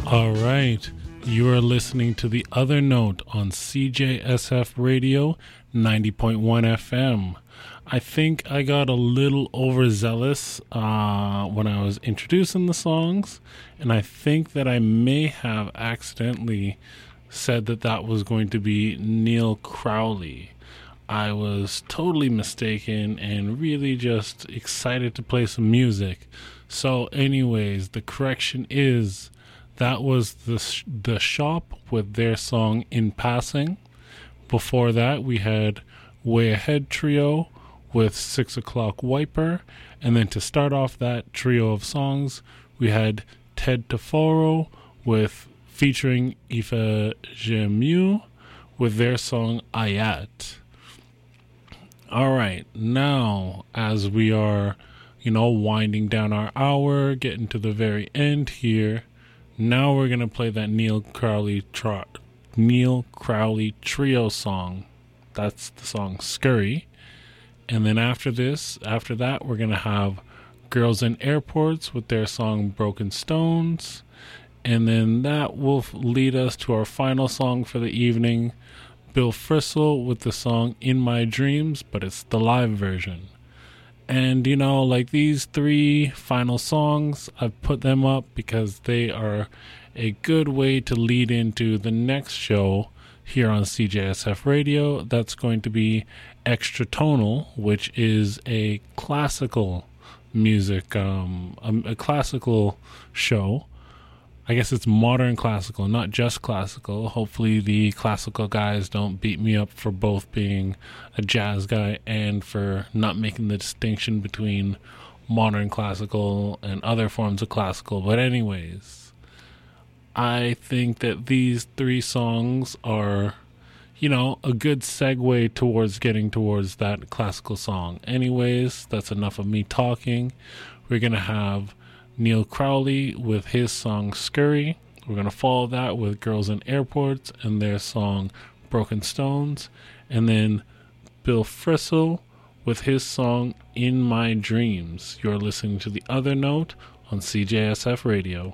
All right. You are listening to The Other Note on CJSF Radio 90.1 FM. I think I got a little overzealous when I was introducing the songs, and I think that I may have accidentally said that that was going to be Neil Crowley. I was totally mistaken and really just excited to play some music. So anyways, the correction is that was the Shop with their song In Passing. Before that, we had Way Ahead Trio with 6 O'Clock Wiper. And then to start off that trio of songs, we had Ted Taforo with featuring Aoife Gemieux with their song Ayat. All right, now as we are, winding down our hour, getting to the very end here, now we're going to play that Neil Crowley trio song. That's the song Scurry. And then after that, we're going to have Girls in Airports with their song Broken Stones. And then that will lead us to our final song for the evening, Bill Frisell with the song In My Dreams, but it's the live version. And, these three final songs, I've put them up because they are a good way to lead into the next show here on CJSF Radio. That's going to be Extra Tonal, which is a classical music, a classical show. I guess it's modern classical, not just classical. Hopefully the classical guys don't beat me up for both being a jazz guy and for not making the distinction between modern classical and other forms of classical. But anyways, I think that these three songs are, a good segue towards getting towards that classical song. Anyways, that's enough of me talking. We're going to have Neil Crowley with his song Scurry. We're going to follow that with Girls in Airports and their song Broken Stones. And then Bill Frisell with his song In My Dreams. You're listening to The Other Note on CJSF Radio.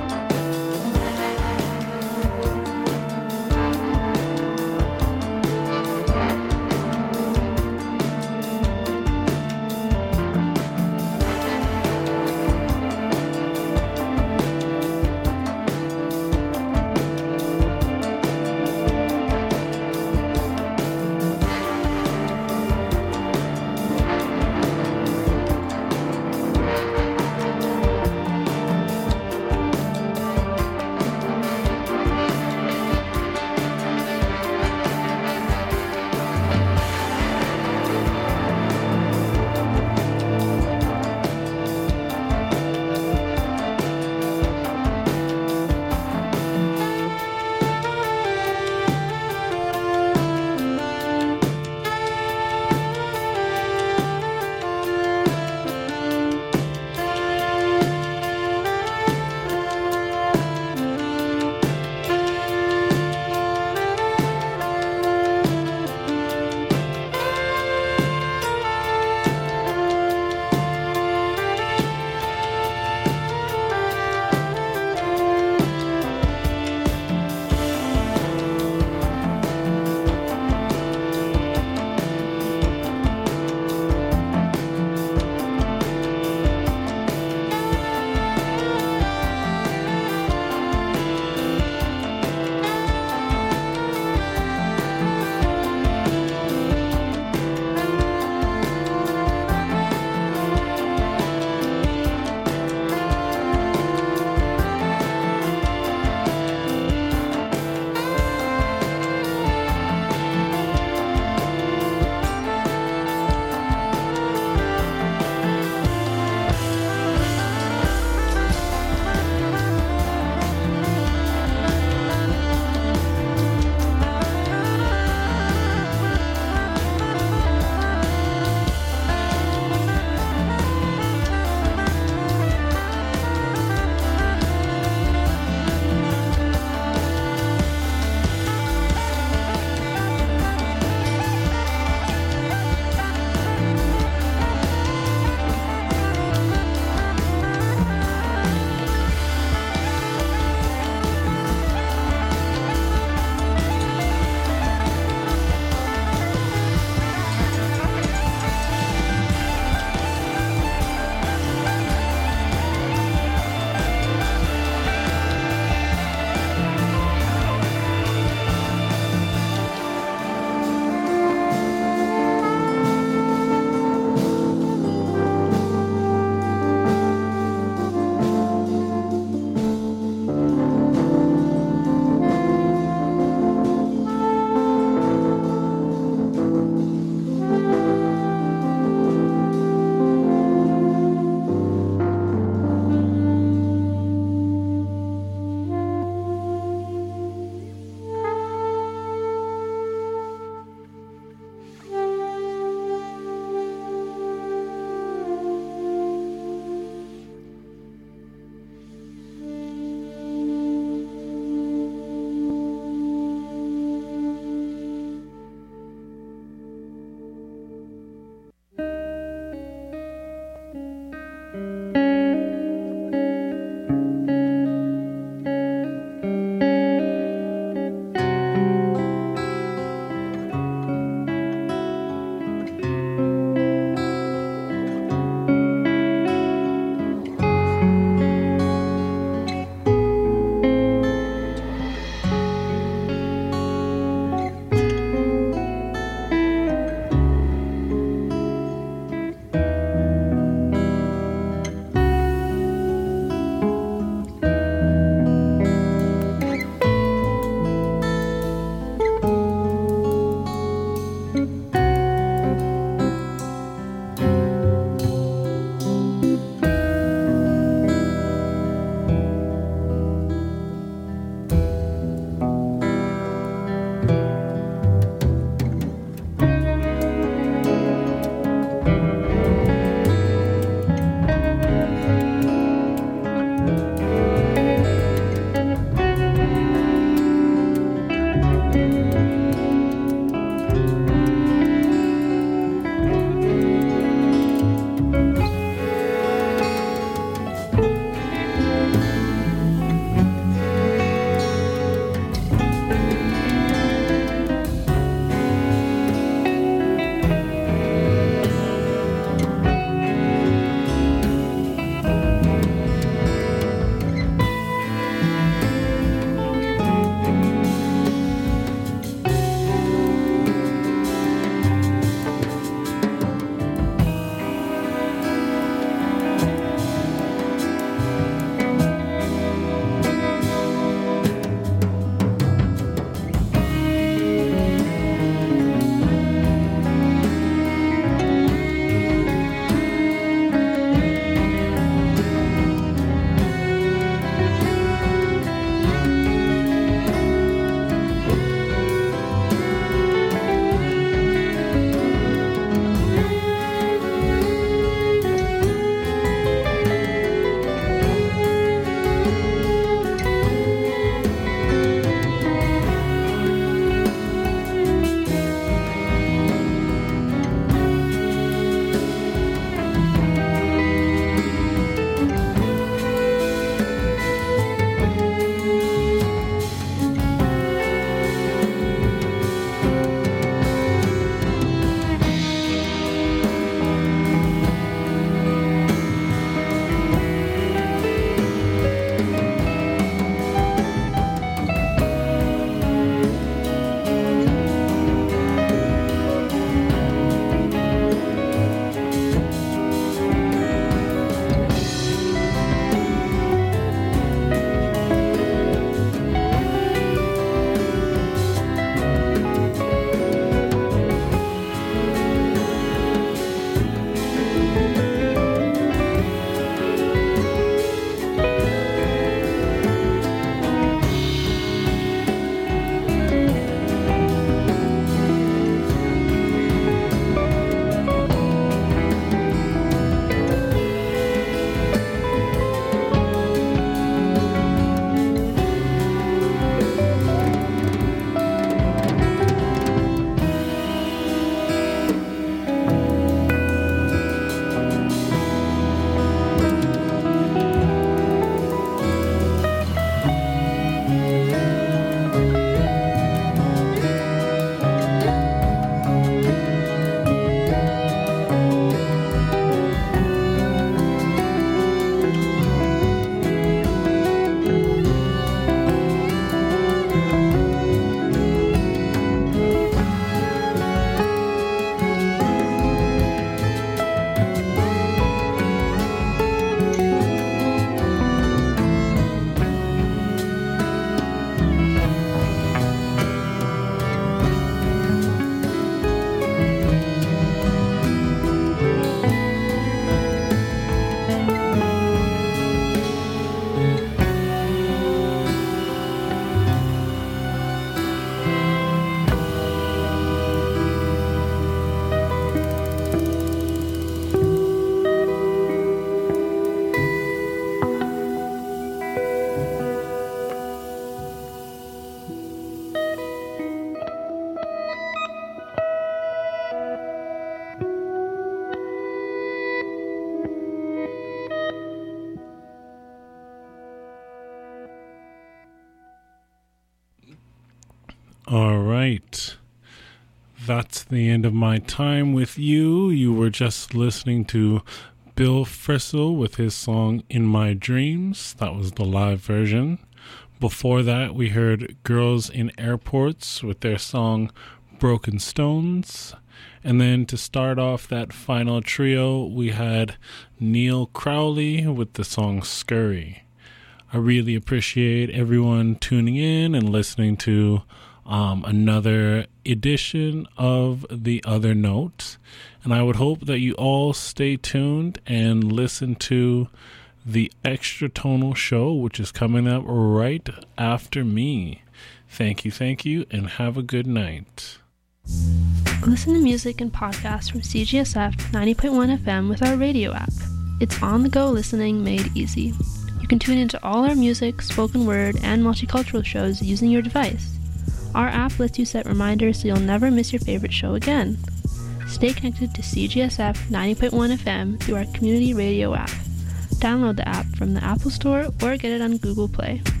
All right. That's the end of my time with you. You were just listening to Bill Frisell with his song In My Dreams. That was the live version. Before that, we heard Girls in Airports with their song Broken Stones. And then to start off that final trio, we had Neil Crowley with the song Scurry. I really appreciate everyone tuning in and listening to another edition of The Other Note. And I would hope that you all stay tuned and listen to the Extra Tonal Show, which is coming up right after me. Thank you, and have a good night. Listen to music and podcasts from CGSF 90.1 FM with our radio app. It's on-the-go listening made easy. You can tune into all our music, spoken word, and multicultural shows using your device. Our app lets you set reminders so you'll never miss your favorite show again. Stay connected to CGSF 90.1 FM through our community radio app. Download the app from the Apple Store or get it on Google Play.